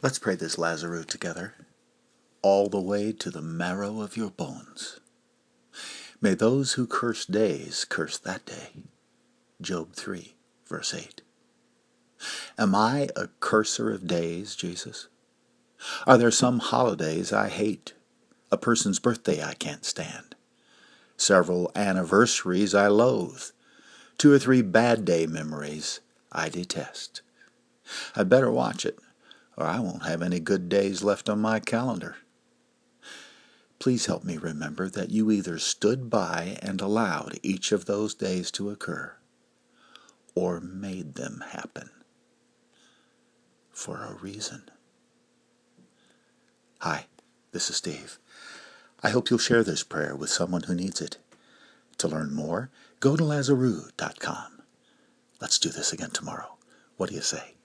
Let's pray this Lazarus together, all the way to the marrow of your bones. May those who curse days curse that day. Job 3, verse 8. Am I a curser of days, Jesus? Are there some holidays I hate? A person's birthday I can't stand. Several anniversaries I loathe. 2 or 3 bad day memories I detest. I'd better watch it, or I won't have any good days left on my calendar. Please help me remember that you either stood by and allowed each of those days to occur, or made them happen for a reason. Hi, this is Steve. I hope you'll share this prayer with someone who needs it. To learn more, go to Lazarus.com. Let's do this again tomorrow. What do you say?